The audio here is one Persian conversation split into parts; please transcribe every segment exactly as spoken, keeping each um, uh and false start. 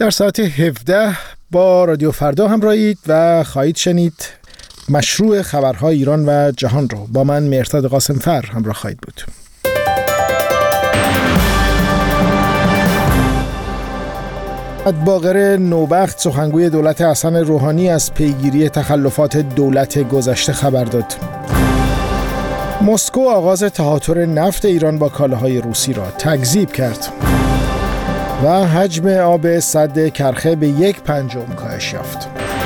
در ساعت هفده با رادیو فردا همراهید و خواهید شنید مشروع خبرهای ایران و جهان رو. با من مهرداد قاسمفر همراه خواهید بود. باقر نوبخت سخنگوی دولت حسن روحانی از پیگیری تخلفات دولت گذشته خبر داد. مسکو آغاز تهاتر نفت ایران با کالاهای روسی را تکذیب کرد و حجم آب سد کرخه به یک پنجم کاهش یافت.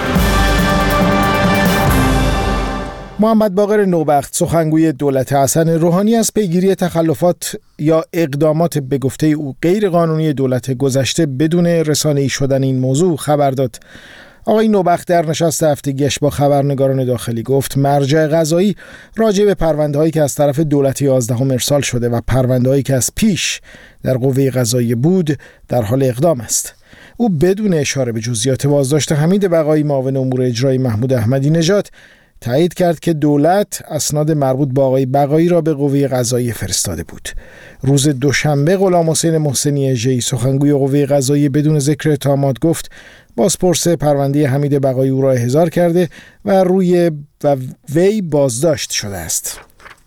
محمد باقر نوبخت سخنگوی دولت حسن روحانی از پیگیری تخلفات یا اقدامات به گفته او غیر قانونی دولت گذشته بدون رسانه‌ای شدن این موضوع خبر داد. آقای نوبخت در نشست هفتگیش با خبرنگاران داخلی گفت مرجع قضایی راجع به پرونده‌هایی که از طرف دولت یازدهم ارسال شده و پرونده‌هایی که از پیش در قوه قضاییه بود در حال اقدام است. او بدون اشاره به جزئیات بازداشت حمید بقایی معاون امور اجرایی محمود احمدی نژاد تایید کرد که دولت اسناد مربوط به آقای بقایی را به قوه قضاییه فرستاده بود. روز دوشنبه غلامحسین محسنی اژه‌ای سخنگوی قوه قضاییه بدون ذکر اتهامات گفت بازپرس پرونده حمید بقایی او را احضار کرده و روی و وی بازداشت شده است.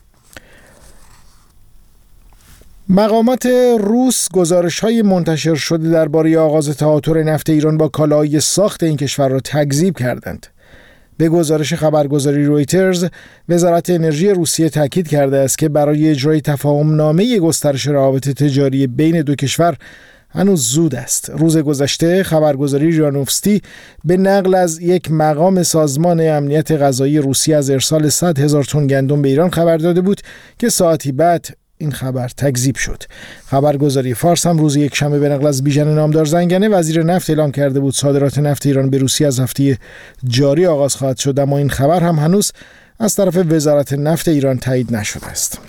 مقامات روس گزارش‌های منتشر شده درباره آغاز تهاتر نفت ایران با کالاهای ساخت این کشور را تکذیب کردند. به گزارش خبرگزاری رویترز، وزارت انرژی روسیه تاکید کرده است که برای اجرای تفاهم‌نامه گسترش روابط تجاری بین دو کشور هنوز زود است. روز گذشته خبرگزاری ریانوفستی به نقل از یک مقام سازمان امنیت غذایی روسیه از ارسال صد هزار تن گندم به ایران خبر داده بود که ساعتی بعد این خبر تکذیب شد. خبرگزاری فارس هم روز یکشنبه به نقل از بیژن نامدار زنگنه وزیر نفت اعلام کرده بود صادرات نفت ایران به روسیه از هفته جاری آغاز خواهد شد، اما این خبر هم هنوز از طرف وزارت نفت ایران تایید نشده است.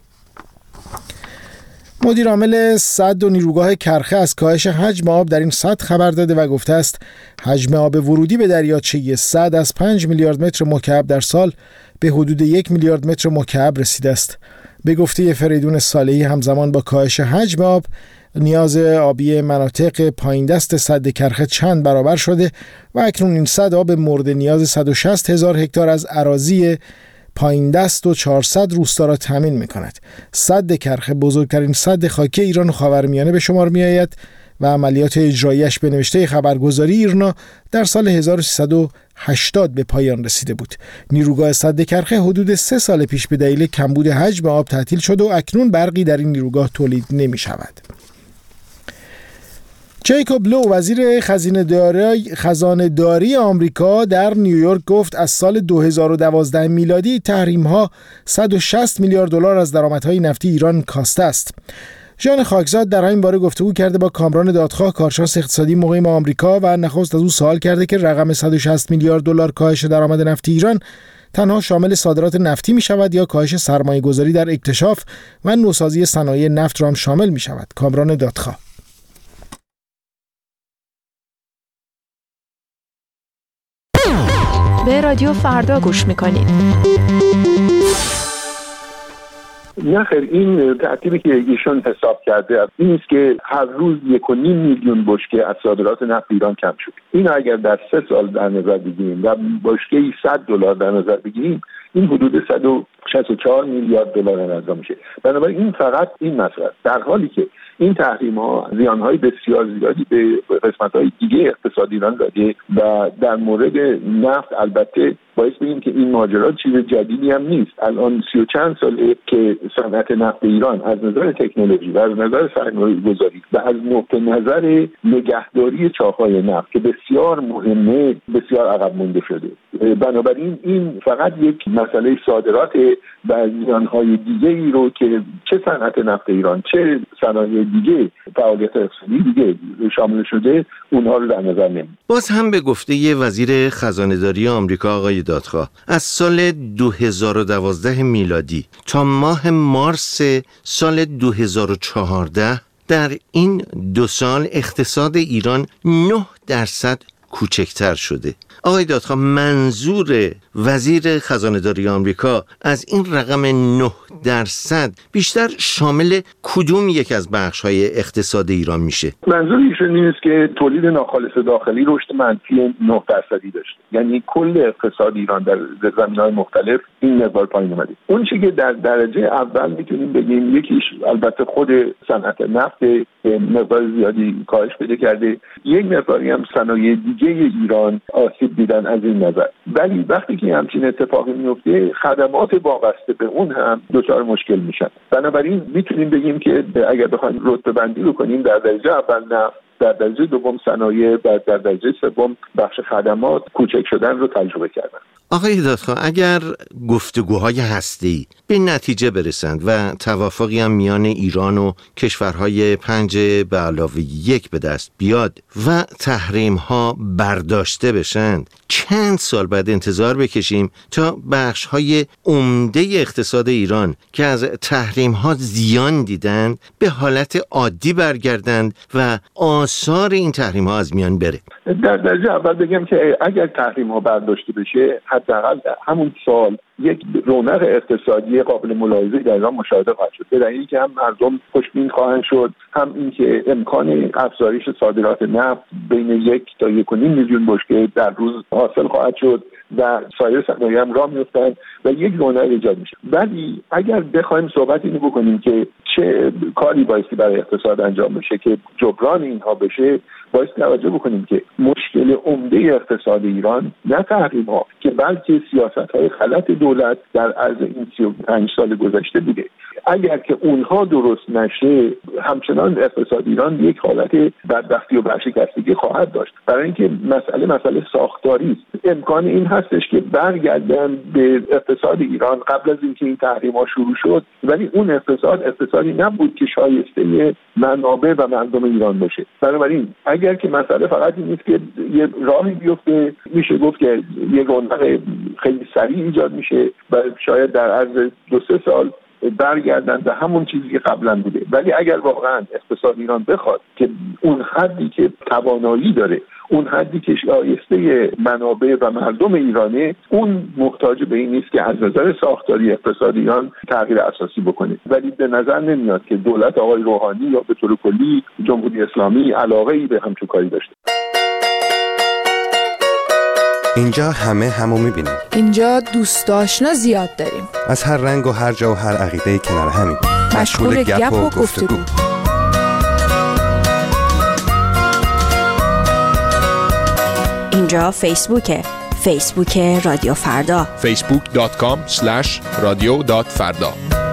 مدیر عامل سد و نیروگاه کرخه از کاهش حجم آب در این سد خبر داده و گفته است حجم آب ورودی به دریاچه سد از پنج میلیارد متر مکعب در سال به حدود یک میلیارد متر مکعب رسیده است. به گفته فریدون صالحی همزمان با کاهش حجم آب نیاز آبی مناطق پایین دست سد کرخه چند برابر شده و اکنون این سد آب مورد نیاز صد و شصت هزار هکتار از اراضی پایین دست و چهارصد روستا را تامین می‌کند. سد کرخه بزرگترین سد خاکی ایران و خاورمیانه به شمار می‌آید و عملیات اجراییش به نوشته خبرگزاری ایرنا در سال هزار و سیصد و هشتاد به پایان رسیده بود. نیروگاه سد کرخه حدود سه سال پیش به دلیل کمبود حجم آب تعطیل شد و اکنون برقی در این نیروگاه تولید نمی‌شود. جیکوب لو وزیر خزانه‌داری خزانه‌داری آمریکا در نیویورک گفت از سال دو هزار و دوازده میلادی تحریم‌ها صد و شصت میلیارد دلار از درآمدهای نفتی ایران کاسته است. ژان خاکزاد در این باره گفتگو کرده با کامران دادخواه کارشناس اقتصادی مقیم آمریکا و نخست از او سوال کرده که رقم صد و شصت میلیارد دلار کاهش درآمد نفتی ایران تنها شامل صادرات نفتی می شود یا کاهش سرمایه گذاری در اکتشاف و نوسازی صنایع نفت را هم شامل می شود. کامران دادخواه: به رادیو فردا گوش میکنید. نه خیر، این ترتیبی که ایشون حساب کرده این است که هر روز یک و نیم میلیون بشکه از صادرات نفت ایران کم شد. این اگر در سه سال در نظر بگیریم و بشکه‌ای صد دلار در نظر بگیریم این حدود صد و شصت و چهار میلیارد دلار اندازه میشه. بنابراین این فقط این مسئله، در حالی که این تحریم ها زیانهای بسیار زیادی به قسمت های دیگه اقتصاد ایران داده و در مورد نفت البته باعث بگیم که این ماجرا چیز جدیدی هم نیست. الان سی و چند ساله که صنعت نفت ایران از نظر تکنولوژی و از نظر سرمایه گذاری و از نقطه نظر نگهداری چاه‌های نفت که بسیار مهمه بسیار عقب مونده شده. بنابراین این فقط یک مسئله صادرات و زیانهای دیگه ای رو که چه صنعت نفت ایران چه صنایع دیگه فعالیت اقتصادی دیگه شامل شده اونها رو در نظر نمی‌گیره. باز هم به گفته ی وزیر خزانه‌داری آمریکا آقای دادخواه از سال دو هزار و دوازده میلادی تا ماه مارس سال دو هزار و چهارده در این دو سال اقتصاد ایران نه درصد کوچکتر شده. آقای دادخواه، منظور وزیر خزانه‌داری آمریکا از این رقم نه درصد بیشتر شامل کدوم یک از بخش‌های اقتصاد ایران میشه؟ منظور ایشون این است که تولید ناخالص داخلی رشد منفی نه درصدی داشت، یعنی کل اقتصاد ایران در زمینه‌های مختلف این مقدار پایین اومده. اون چیزی که در درجه اول میتونیم بگیم یکیش البته خود صنعت نفت مقدار زیادی کاهش پیدا کرده، یک مقداری هم صنایع دیگه ایران آسیب دیدن از این نظر. ولی وقتی که همچین اتفاقی میفته خدمات وابسته به اون هم دچار مشکل میشن. بنابراین میتونیم بگیم که اگر بخوایم رتبه بندی بکنیم در درجه اول نفت، در درجه دوم صنایع و در درجه سوم بخش خدمات کوچک شدن رو تجربه کردن. آقای دادخواه، اگر گفتگوهای هسته‌ای به نتیجه برسند و توافقی هم میان ایران و کشورهای پنج به علاوه یک به دست بیاد و تحریم‌ها برداشته بشند، چند سال بعد انتظار بکشیم تا بخش‌های عمده اقتصاد ایران که از تحریم‌ها زیان دیدند به حالت عادی برگردند و آثار این تحریم‌ها از میان بره؟ در درجه اول بگم که اگر تحریم‌ها برداشته بشه، حداقل همون سال یک رونق اقتصادی قابل ملاحظه در ایران مشاهده خواهد شد. به دلیلی که هم مردم خوشبین خواهند شد، هم اینکه امکان افزایش صادرات نفت بین یک تا یک و نیم میلیون بشکه در روز حاصل خواهد شد و سایر صنایع هم راه میفتند و یک رونق ایجاد میشه. ولی اگر بخوایم صحبت اینو بکنیم که چه کاری بایستی برای اقتصاد انجام بشه که جبران اینها بشه، باید توجه بکنیم که مشکل عمده اقتصاد ایران نه تحریم‌ها که بلکه سیاست‌های غلط دولت در عرض این سی و پنج سال گذشته بوده. اگر که اونها درست نشه، همچنان اقتصاد ایران یک حالت بدبختی و ورشکستگی خواهد داشت. برای اینکه مسئله مسئله ساختاری است. امکان این هستش که برگردن به اقتصاد ایران قبل از اینکه این تحریم‌ها شروع شد، ولی اون اقتصاد اقتصادی نبود که شایسته منابع و مردم ایران باشه. بنابراین اگر که مسئله فقط این نیست که یه راهی بیفته، میشه گفت که یه رونق خیلی سریع ایجاد میشه و شاید در عرض دو سه سال برگردن به همون چیزی که قبلا بوده. ولی اگر واقعا اقتصاد ایران بخواد که اون حدی که توانایی داره، اون حدی که شایسته منابع و مردم ایرانه، اون محتاج به این نیست که از نظر ساختاری اقتصاد ایران تغییر اساسی بکنه. ولی به نظر نمیاد که دولت آقای روحانی یا به طور کلی جمهوری اسلامی علاقه‌ای به همچون کاری داشته. اینجا همه همو میبینیم. اینجا دوست آشنا زیاد داریم. از هر رنگ و هر جا و هر عقیده کنار همیم. مشغول گپ و گفتگو. اینجا فیسبوکه. فیسبوک رادیو فردا. فیسبوک دات کام اسلش رادیو دات فردا.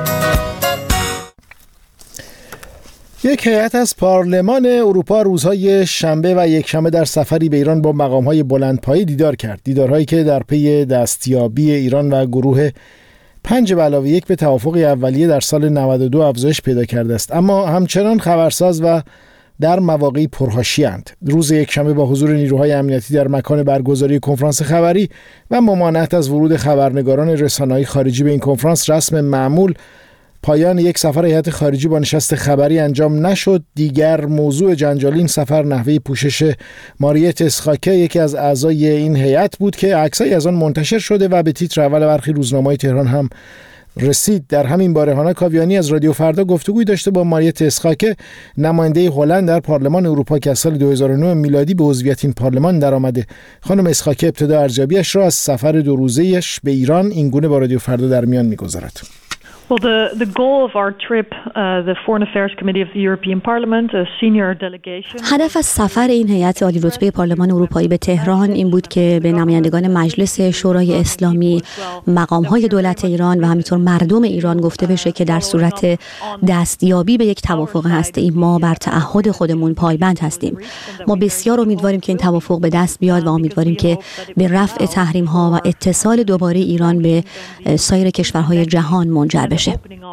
یک هیئت از پارلمان اروپا روزهای شنبه و یکشنبه در سفری به ایران با مقام‌های بلندپایه دیدار کرد. دیدارهایی که در پی دستیابی ایران و گروه پنج به علاوه یک به توافق اولیه در سال نود و دو افزایش پیدا کرده است، اما همچنان خبرساز و در مواقعی پرحاشیه‌اند. روز یکشنبه با حضور نیروهای امنیتی در مکان برگزاری کنفرانس خبری و ممانعت از ورود خبرنگاران رسانه‌های خارجی به این کنفرانس، رسم معمول پایان یک سفر هیئت خارجی با نشست خبری انجام نشد. دیگر موضوع جنجالی این سفر نحوه پوشش ماریت اسخاکه، یکی از اعضای این هیئت بود که عکسایی از آن منتشر شده و به تیتر اول برخی روزنامه‌های تهران هم رسید. در همین باره هانا کاویانی از رادیو فردا گفتگوی داشته با ماریت اسخاکه، نماینده هلند در پارلمان اروپا که از سال دو هزار و نه میلادی به عضویت این پارلمان درآمده. خانم اسخاکه ابتدا ارزیابیش را از سفر دو روزه‌اش به ایران این گونه با رادیو فردا در میان می‌گذارد. Well, the, the goal of our trip, uh, the Foreign Affairs Committee of the European Parliament, a senior delegation. هدف از سفر این هیئت عالی رتبه پارلمان اروپایی به تهران این بود که به نمایندگان مجلس شورای اسلامی، مقام‌های دولت ایران و همینطور مردم ایران گفته بشه که در صورت دستیابی به یک توافق هسته‌ای ما بر تعهد خودمون پایبند هستیم. ما بسیار امیدواریم که این توافق به دست بیاد و امیدواریم که به رفع تحریم‌ها و اتصال دوباره ایران به سایر کشورهای جهان منجر بشه.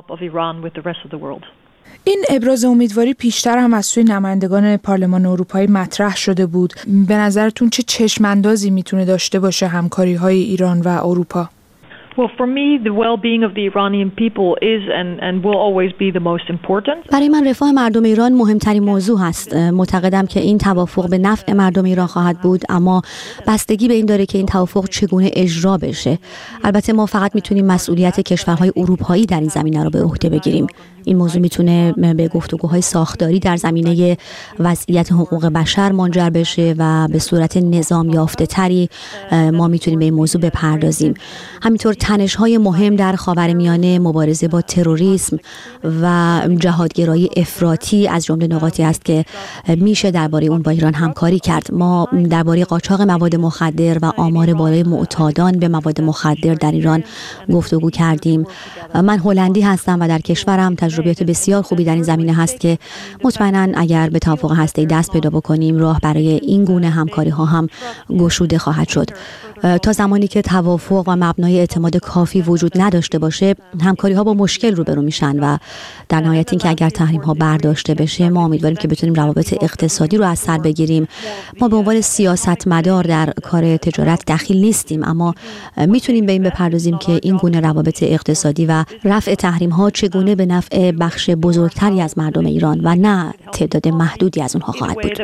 این ابراز امیدواری پیشتر هم از سوی نمایندگان پارلمان اروپایی مطرح شده بود. به نظرتون چه چشم‌اندازی میتونه داشته باشه همکاری‌های ایران و اروپا؟ Well, for me, the well-being of the Iranian people is and, and will always be the most important. برای من رفاه مردم ایران مهمترین موضوع هست. معتقدم که این توافق به نفع مردم ایران خواهد بود، اما بستگی به این داره که این توافق چگونه اجرا بشه. البته ما فقط میتونیم مسئولیت کشورهای اروپایی در این زمینه رو به عهده بگیریم. این موضوع میتونه به گفتگوهای ساختاری در زمینه وضعیت حقوق بشر منجر بشه و به صورت نظام یافته تری ما میتونیم به این موضوع بپردازیم. همینطور تنش‌های مهم در خاورمیانه، مبارزه با تروریسم و جهادگرایی افراطی از جمله نقاطی است که میشه درباره اون با ایران همکاری کرد. ما درباره قاچاق مواد مخدر و آمار بالای معتادان به مواد مخدر در ایران گفتگو کردیم. من هلندی هستم و در کشورم تجربیات بسیار خوبی در این زمینه هست که مطمئناً اگر به توافق هسته‌ای دست پیدا بکنیم راه برای این گونه همکاری ها هم گشوده خواهد شد. تا زمانی که توافق و مبنای اعتماد کافی وجود نداشته باشه، همکاری ها با مشکل روبرو میشن و در نهایت اینکه اگر تحریم ها برداشته بشه ما امیدواریم که بتونیم روابط اقتصادی رو از سر بگیریم. ما به عنوان سیاستمدار در کار تجارت دخیل نیستیم، اما میتونیم به این بپردازیم که این گونه روابط اقتصادی و رفع تحریم ها چگونه به نفع بخش بزرگتری از مردم ایران و نه تعداد محدودی از اونها خواهد بود.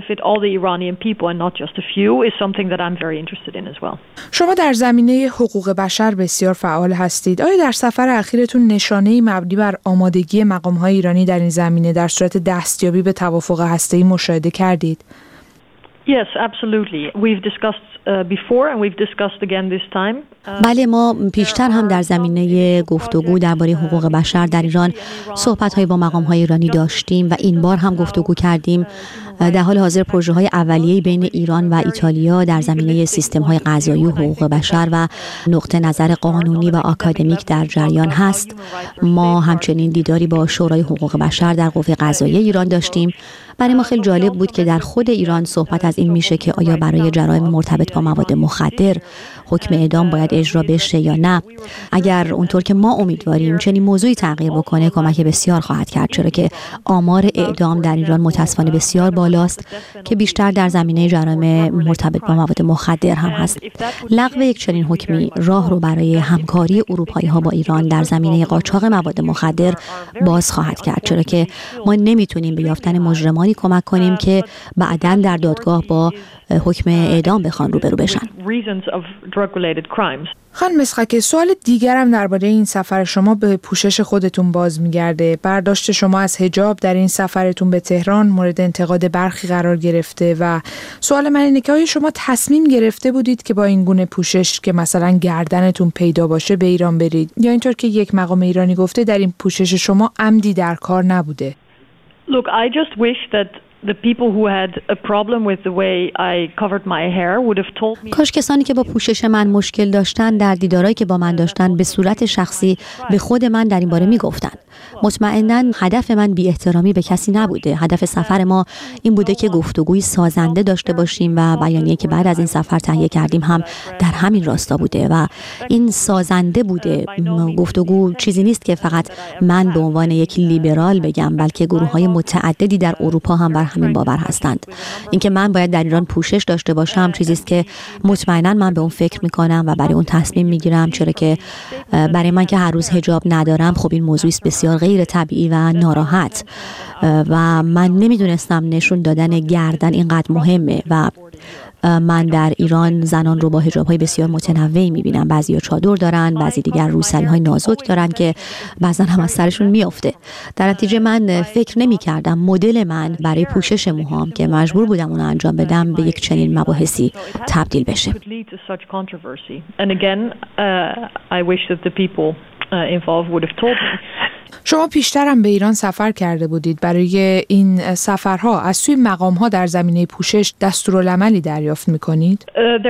شما در زمینه حقوق بشر بسیار فعال هستید. آیا در سفر اخیرتون نشانه‌ای مبنی بر آمادگی مقام‌های ایرانی در این زمینه در صورت دستیابی به توافق هسته‌ای مشاهده کردید؟ Yes, absolutely. We've discussed uh, before and we've discussed again this time. بله، ما پیشتر هم در زمینه گفتگو درباره حقوق بشر در ایران صحبت‌های با مقام‌های ایرانی داشتیم و این بار هم گفتگو کردیم. در حال حاضر پروژه‌های اولیه‌ای بین ایران و ایتالیا در زمینه سیستم‌های قضایی و حقوق بشر و نقطه نظر قانونی و آکادمیک در جریان هست. ما همچنین دیداری با شورای حقوق بشر در قوه قضاییه ایران داشتیم. برای ما خیلی جالب بود که در خود ایران صحبت از این میشه که آیا برای جرایم مرتبط با مواد مخدر حکم اعدام باید اجرا بشه یا نه. اگر اونطور که ما امیدواریم چنین موضوعی تغییر بکنه کمک بسیار خواهد کرد، چرا که آمار اعدام در ایران متاسفانه بسیار بالاست که بیشتر در زمینه جرایم مرتبط با مواد مخدر هم هست. لغو یک چنین حکمی راه رو برای همکاری اروپایی ها با ایران در زمینه قاچاق مواد مخدر باز خواهد کرد، چرا که ما نمیتونیم به یافتن مجرمانی کمک کنیم که بعداً در دادگاه با حکم اعدام بخوان روبرو بشن. خانم مسخک، سوال دیگرم درباره این سفر شما به پوشش خودتون باز میگرده. برداشت شما از حجاب در این سفرتون به تهران مورد انتقاد برخی قرار گرفته و سوال من اینه که آیا شما تصمیم گرفته بودید که با این گونه پوشش که مثلا گردنتون پیدا باشه به ایران برید، یا اینطور که یک مقام ایرانی گفته در این پوشش شما عمدی در کار نبوده؟ Look, I just wish that the people who had a problem with the way I covered my hair would have told me. کاش کسانی که با پوشش من مشکل داشتن در دیدارایی که با من داشتن به صورت شخصی به خود من در این باره میگفتن. مطمئناً هدف من بی احترامی به کسی نبوده. هدف سفر ما این بوده که گفتگوی سازنده داشته باشیم و بیانیه‌ای که بعد از این سفر تهیه کردیم هم در همین راستا بوده و این سازنده بوده. گفتگو چیزی نیست که فقط من به عنوان یک لیبرال بگم، بلکه گروه‌های متعددی در اروپا هم بر همین باور هستند. اینکه من باید در ایران پوشش داشته باشم چیزی است که مطمئناً من به اون فکر می‌کنم و برای اون تصمیم می‌گیرم، چرا که برای من که هر روز حجاب ندارم خب این موضوع است بسیار غیر طبیعی و ناراحت و من نمیدونستم نشون دادن گردن اینقدر مهمه و من در ایران زنان رو با حجاب‌های بسیار متنوعی می‌بینم. بعضی‌ها چادر دارن، بعضی دیگر روسری‌های نازک دارن که بعضن هم از سرشون میافته. در نتیجه من فکر نمی‌کردم مدل من برای پوشش موهام که مجبور بودم اون انجام بدم به یک چنین مباحثی تبدیل بشه. شما پیشتر هم به ایران سفر کرده بودید. برای این سفرها از سوی مقام‌ها در زمینه پوشش دستورالعملی دریافت می‌کنید؟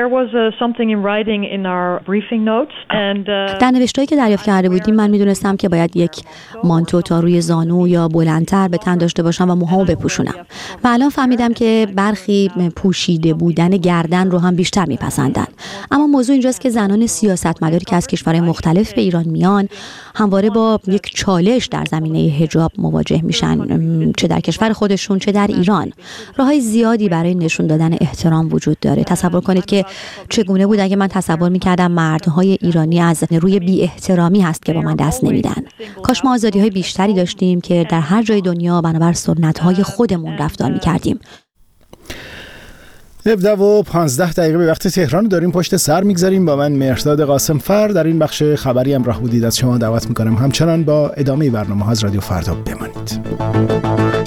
در نوشته‌ای که دریافت کرده بودیم من می‌دونستم که باید یک مانتو تا روی زانو یا بلندتر به تن داشته باشم و موهامو بپوشونم و الان فهمیدم که برخی پوشیده بودن گردن رو هم بیشتر میپسندن. اما موضوع اینجاست که زنان سیاستمداری که از کشورهای مختلف به ایران میان همواره با یک چالش چالش در زمینه حجاب مواجه میشن، چه در کشور خودشون چه در ایران. راههای زیادی برای نشون دادن احترام وجود داره. تصور کنید که چگونه بود اگه من تصور میکردم مردهای ایرانی از روی بی احترامی هست که با من دست نمیدن. کاش ما آزادی‌های بیشتری داشتیم که در هر جای دنیا بنابر سنت‌های خودمون رفتار میکردیم. هفده و پانزده دقیقه به وقت تهران داریم پشت سر میگذاریم. با من مهرداد قاسم فر در این بخش خبری همراه بودید. از شما دعوت میکنم همچنان با ادامه برنامه ها از رادیو فردا بمانید.